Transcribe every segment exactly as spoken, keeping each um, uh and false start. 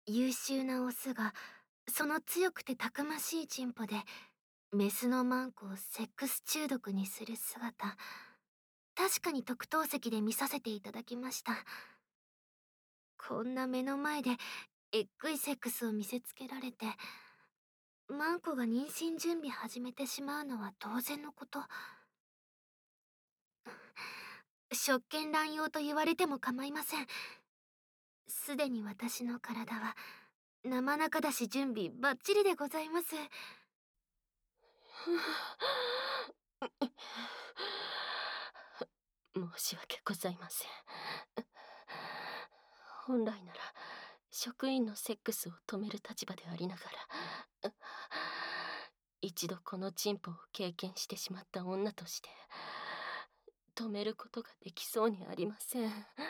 優秀なオスが、その強くてたくましいチンポで、メスのマンコをセックス中毒にする姿、確かに特等席で見させていただきました。こんな目の前で、えっぐいセックスを見せつけられて、マンコが妊娠準備始めてしまうのは当然のこと。職権乱用と言われても構いません。すでに私の体は、生中だし準備バッチリでございます。 申し訳ございません。本来なら職員のセックスを止める立場でありながら、一度このチンポを経験してしまった女として止めることができそうにありません。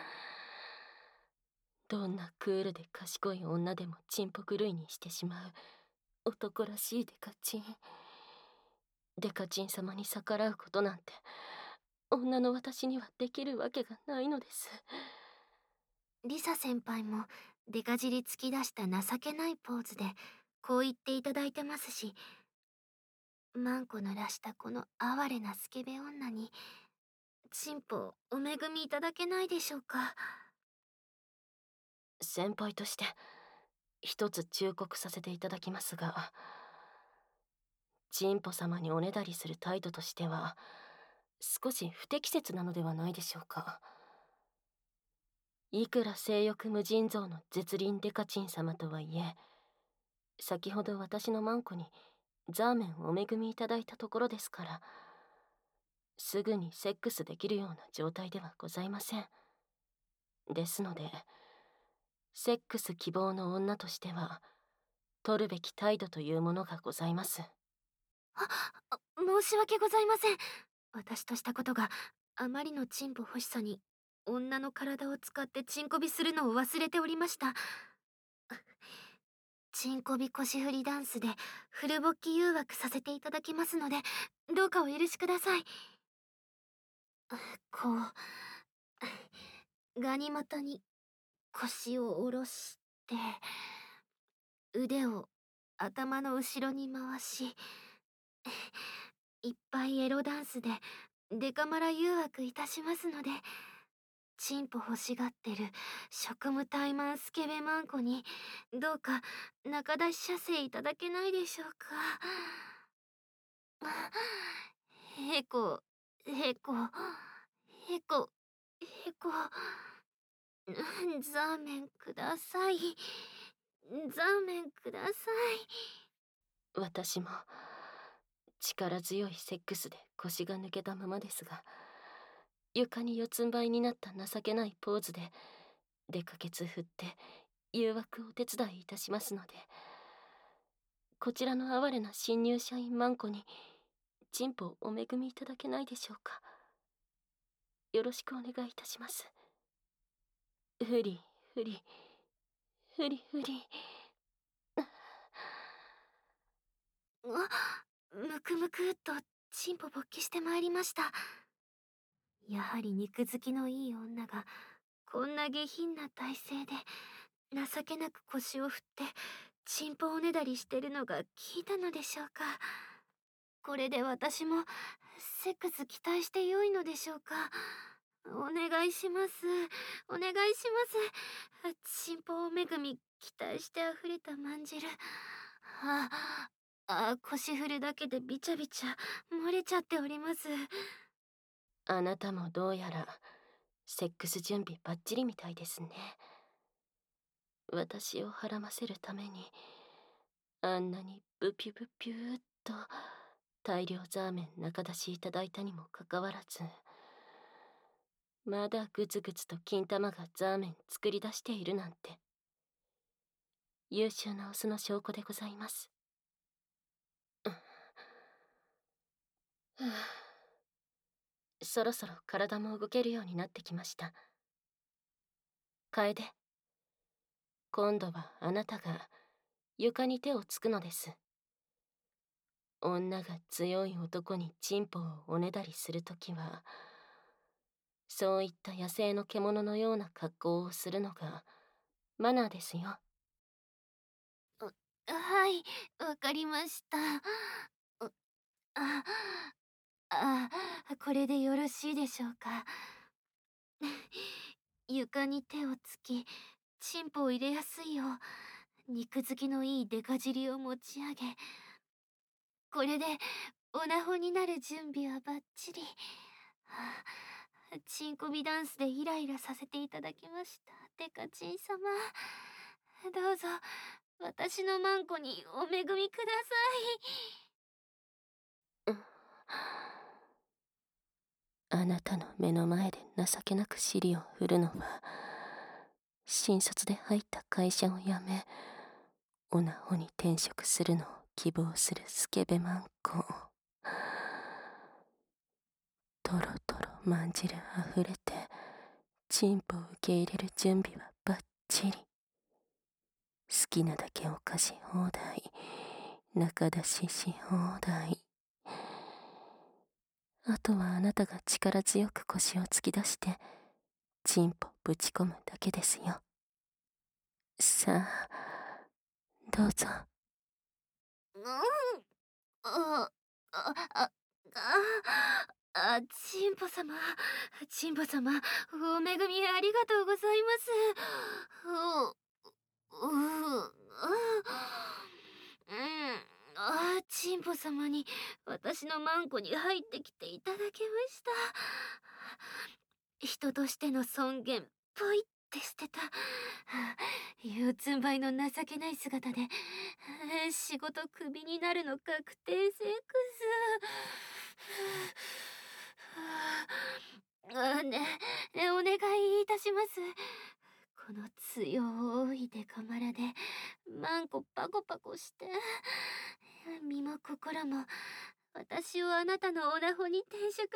どんなクールで賢い女でもチンポ狂いにしてしまう男らしいデカチン。デカチン様に逆らうことなんて女の私にはできるわけがないのです。 リサ先輩もデカ尻突き出した情けないポーズでこう言っていただいてますし、マンコ濡らしたこの哀れなスケベ女にチンポお恵みいただけないでしょうか。 先輩として一つ忠告させていただきますが、チンポ様におねだりする態度としては少し不適切なのではないでしょうか。いくら性欲無尽蔵の絶倫デカチン様とはいえ、先ほど私のマンコにザーメンお恵みいただいたところですから、すぐにセックスできるような状態ではございません。ですので、セックス希望の女としては取るべき態度というものがございます。 あ、あ申し訳ございません。私としたことがあまりのチンポ欲しさに女の体を使ってチンコビするのを忘れておりました。チンコビ腰振りダンスでフル勃起誘惑させていただきますので、どうかお許しください。こう、ガニ股に腰を下ろして、腕を頭の後ろに回し、いっぱいエロダンスでデカマラ誘惑いたしますので、チンポ欲しがってる職務怠慢スケベマンコにどうか中出し射精いただけないでしょうか。へこへこへこへこ、ザーメンください、ザーメンください。 私も力強いセックスで腰が抜けたままですが、床に四つん這いになった情けないポーズでデカケツ振って誘惑をお手伝いいたしますので、こちらの哀れな新入社員マンコにチンポをお恵みいただけないでしょうか。よろしくお願いいたします。ふりふりふりふり。 あ、むくむくっとチンポ勃起してまいりました。やはり肉付きのいい女がこんな下品な体勢で情けなく腰を振ってチンポおねだりしてるのが聞いたのでしょうか。これで私もセックス期待してよいのでしょうか。お願いします、お願いします。チンポお恵み期待してあふれたまんじる。ああ、腰振るだけでビチャビチャ漏れちゃっております。 あなたもどうやらセックス準備バッチリみたいですね。私をはらませるためにあんなにブピュブピューっと大量ザーメン中出しいただいたにもかかわらず、まだグツグツと金玉がザーメン作り出しているなんて、優秀なオスの証拠でございます。そろそろ体も動けるようになってきました。楓、今度はあなたが床に手をつくのです。女が強い男にチンポをおねだりするときは、そういった野生の獣のような格好をするのがマナーですよ。 はい、わかりました。うあ、あ、これでよろしいでしょうか。床に手をつき、チンポを入れやすいよう、肉付きのいいデカ尻を持ち上げ、これでオナホになる準備はバッチリ。はあ、チンコビダンスでイライラさせていただきました。デカチン様。どうぞ、私のマンコにお恵みくだうん、あなたの目の前で情けなく尻を振るのは、新卒で入った会社を辞め、オナホに転職するのを希望するスケベマンコ。とろとろまんじるあふれて、チンポを受け入れる準備はバッチリ。好きなだけお菓子放題、中出しし放題。あとはあなたが力強く腰を突き出して、チンポぶち込むだけですよ。さあ、どうぞ。 さい。うん。あ、あ、あ、あ、あ、チンポ様、チンポ様、お恵みありがとうございます。う、う、う、うん、あ、チンポ様に私のマンコに入ってきていただきました。人としての尊厳、ポイって捨てた。四つん這いの情けない姿で、仕事クビになるの確定セックス。あ、ね、ね、お願いいたします。この強いデカマラで、マンコパコパコして、身も心も、私をあなたのオナホに転職させてく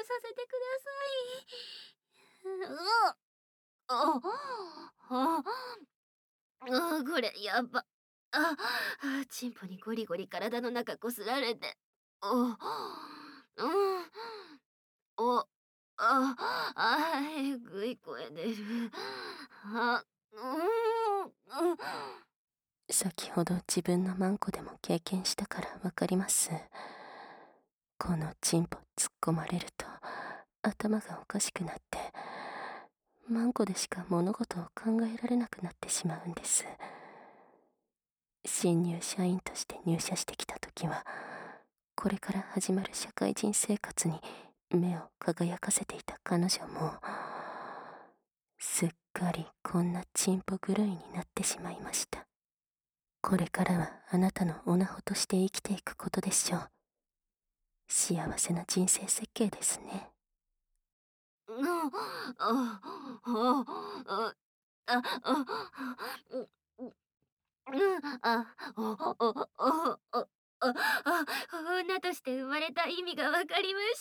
ださい。うあ、あ、あ、これやば。あ、あ、チンポにゴリゴリ体の中こすられて。お、うん、お、あ、あ、えぐい声出る。あ、うん、うん。 先ほど自分のマンコでも経験したからわかります。このチンポ突っ込まれると頭がおかしくなって、マンコでしか物事を考えられなくなってしまうんです。新入社員として入社してきた時は、これから始まる社会人生活に目を輝かせていた彼女も、すっかりこんなチンポ狂いになってしまいました。これからはあなたのオナホとして生きていくことでしょう。幸せな人生設計ですね。 あ、あ、あ、あ、あ、あ、うん、うん、あ、お、お、お、お、あ、あ、女として生まれた意味がわかりました。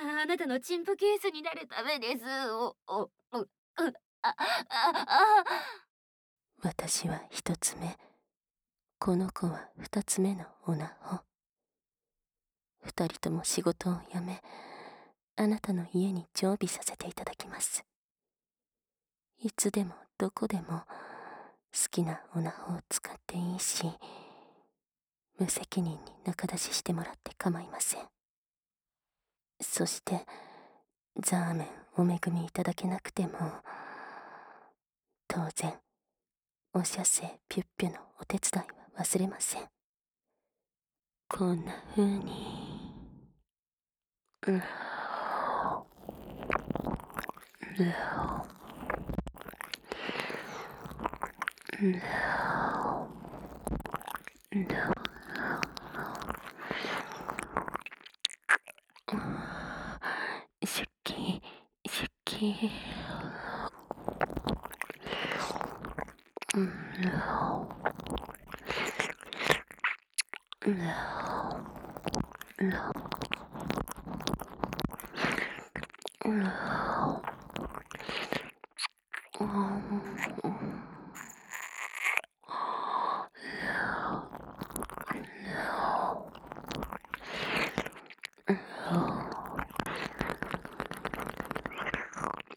あ、あなたのチンポケースになるためです。お、お、お、う、あ、あ、あ、 私は一つ目、この子は二つ目のオナホ。二人とも仕事を辞め、あなたの家に常備させていただきます。いつでもどこでも好きなオナホを使っていいし、無責任に仲出ししてもらって構いません。そして、ザーメンお恵みいただけなくても、当然、お射精ピュッピュのお手伝いは忘れません。こんな風に、うん、うん、うん、うん、出勤、出勤。うん、うん、うん、うん、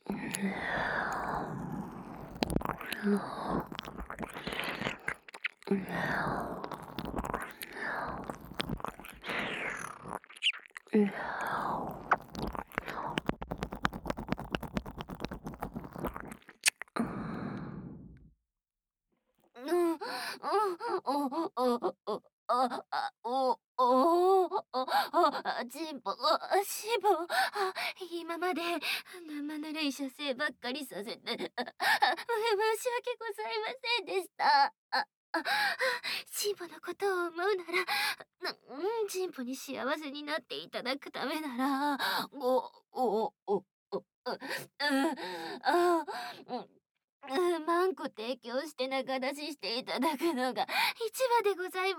ううん、うん、おおおあ、あ、おおお、あ、あ、チンポ、あ、シボ、あ、今まで生ぬるい射精ばっかりさせて、あ、あ、申し訳ございませんでした。あ、あ、チンポのことを思うなら、なうん、チンポに幸せになっていただくためなら、おおおお、う、う、あ、うん。うん、マンコ提供して仲出ししていただくのが一番でございます。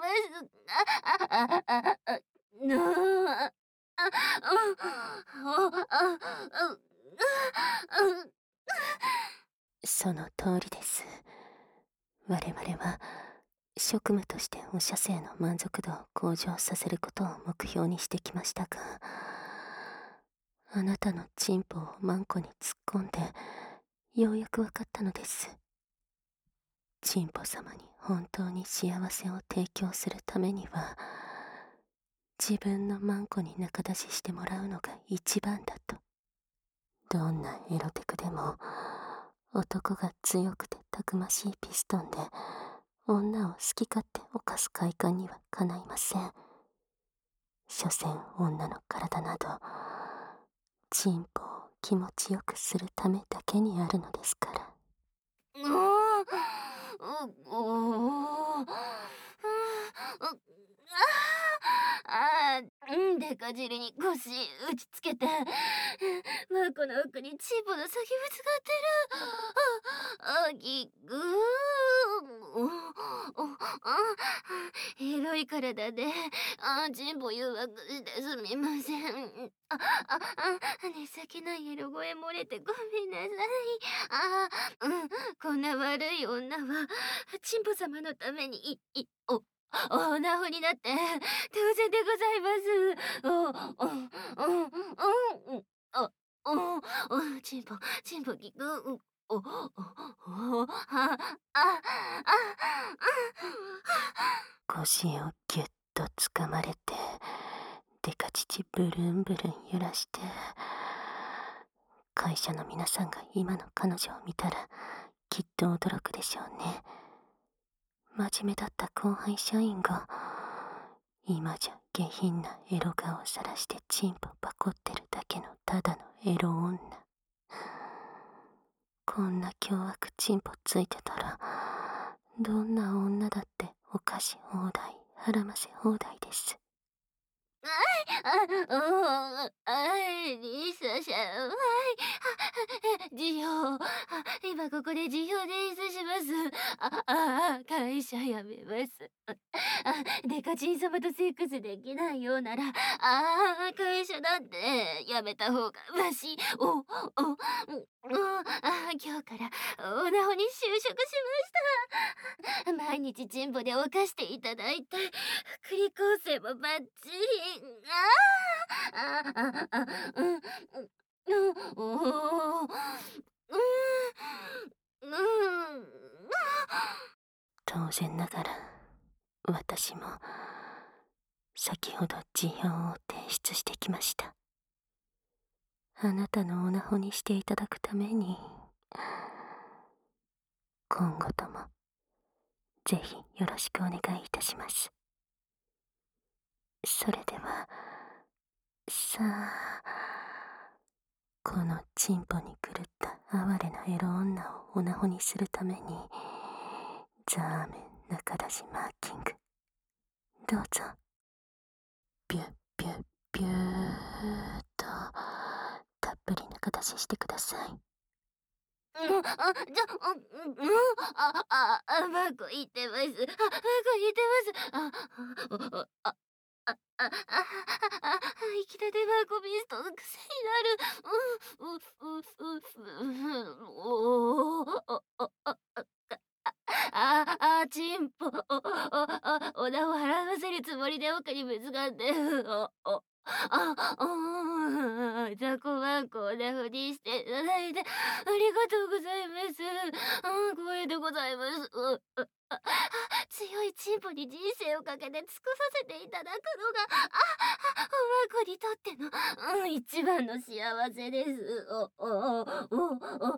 あ、あ、あ、あ、あ、のあ、あ、うん、お、あ、うん、うん、 その通りです。我々は職務としてお射精の満足度を向上させることを目標にしてきましたが、あなたのチンポをマンコに突っ込んでようやくわかったのです。チンポ様に本当に幸せを提供するためには、自分のマンコに仲出ししてもらうのが一番だと。どんなエロテクでも、男が強くてたくましいピストンで女を好き勝手犯す快感にはかないません。所詮女の体など、チンポを気持ちよくするためだけにあるのですから。 うん、う、おお、うん、ああ、うん、でか尻に腰打ちつけて、マンコの奥にチンポの先ぶつかってる。あ、あぎぐー、お、お、あ、エロい体で、あ、チンポ誘惑してすみません。あ、あ、あ、情けないエロ声漏れてごめんなさい。あ、うん、こんな悪い女は、チンポ様のために、い、い、お、おなふになって当然でございます。お、お、お、お、お、あ、お、お、チンポ、チンポきく、う、お、お、お、あ、あ、あ、 腰をぎゅっとつかまれて、デカ乳ブルンブルン揺らして、会社の皆さんが今の彼女を見たらきっと驚くでしょうね。真面目だった後輩社員が今じゃ下品なエロ顔をさらしてチンポパコってるだけのただのエロ女。こんな凶悪チンポついてたらどんな女だってお菓子放題はらませ放題です。 あ、お、あい、リサさん、はい、あ、辞表、あ、今ここで辞表提出します。あ、あ、会社辞めます。あ、デカチン様とセックスできないようなら、あ、会社だって辞めた方がマシ。お、お、うん、あ、今日からオナホに就職しました。毎日チンポで犯していただいて、福利厚生もバッチリ。ああ、あ、あ、うん、うん、うん、おお、うん、うん、 当然ながら私も先ほど辞表を提出してきました。あなたのオナホにしていただくために、今後ともぜひよろしくお願いいたします。それでは、さあ、このチンポに狂った哀れなエロ女をオナホにするために、ザーメン中出しマーキング、どうぞ。ビュッビュッビューっとたっぷり中出ししてください。 うん、あ、じゃ、うん、うん、あ、あ、あ、マンコ言ってます。あ、マンコ言ってます。あ、あ、あ、あ、あ、あ、あ、生きたてマンコビスト癖になる。うん、う、う、う、う、おお、あ、あ、あ、あ、あ、あ、チンポ、お、お、あ、おなを払わせるつもりで奥にぶつかって、お、お、あ、うん、雑魚マンコをおなふにしていただいて、ありがとうございます。うん、光栄でございます。うん、あ、あ、 強いチンポに人生をかけて尽くさせていただくのが、あ、あ、我が子にとっての、うん、一番の幸せです。お、お、お、お、お、うんあ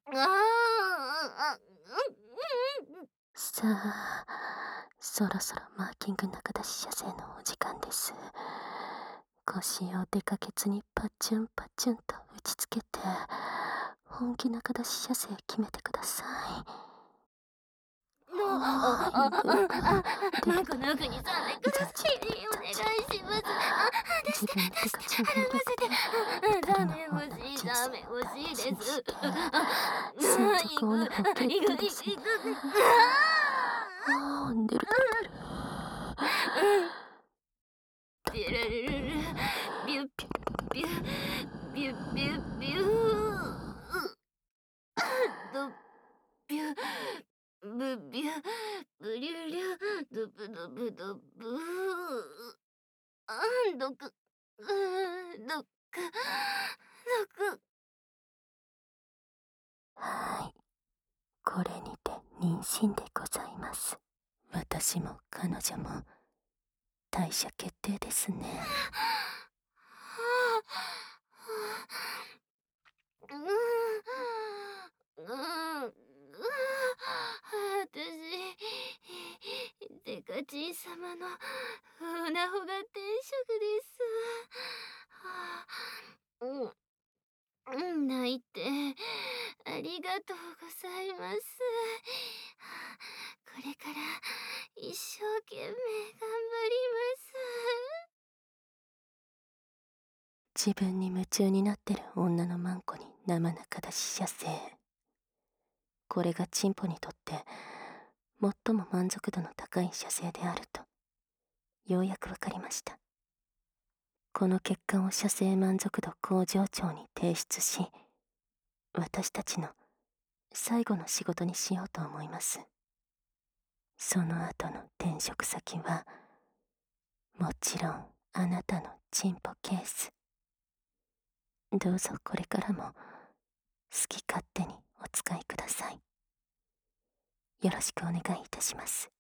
あ、うん、うん、 さあ、そろそろマーキング中出し射精のお時間です。腰をデカケツにパチュンパチュンと打ちつけて、本気中出し射精決めてください。 の、あ、あ、あ、あ、あ、マコの国さんでください。お願いします。あ、出して、出して、払わせて。ダメ欲しい、ダメ欲しいです。あ、 専属オナホゲットです。 行く、行く、行く。 あー、出る出る出る。 ビュルルルル、ビュッ、ビュッ、ビュッ、ビュッ、ビュッ。ド、ビュッ。ブビュブリュリュドブドブドブーあんどくうんどくどくはい、これにて妊娠でございます。私も彼女も退社決定ですね。 うんうん私デカチン様のうなほが転職です。うんうん、泣いて、ありがとうございます。これから一生懸命頑張ります。 自分に夢中になってる女のマンコに生中出し射精。これがチンポにとって最も満足度の高い射精であると、ようやくわかりました。この結果を射精満足度向上庁に提出し、私たちの最後の仕事にしようと思います。その後の転職先は、もちろんあなたのチンポケース。どうぞこれからも好き勝手にお使いください。よろしくお願いいたします。